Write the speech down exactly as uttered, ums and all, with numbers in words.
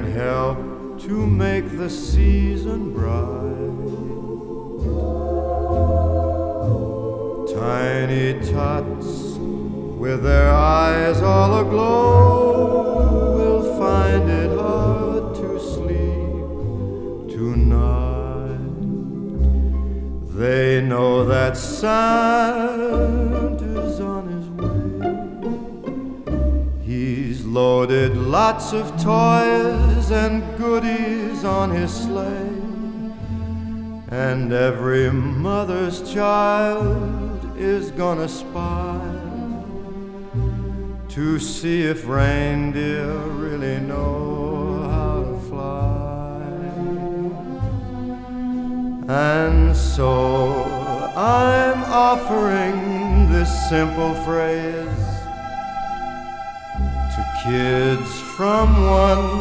can help to make the season bright. Tiny tots with their eyes all aglow will find it hard to sleep tonight. They know that Santa's on his way. He's loaded lots of toys and goodies on his sleigh, and every mother's child is gonna spy to see if reindeer really know how to fly. And so I'm offering this simple phrase to kids from one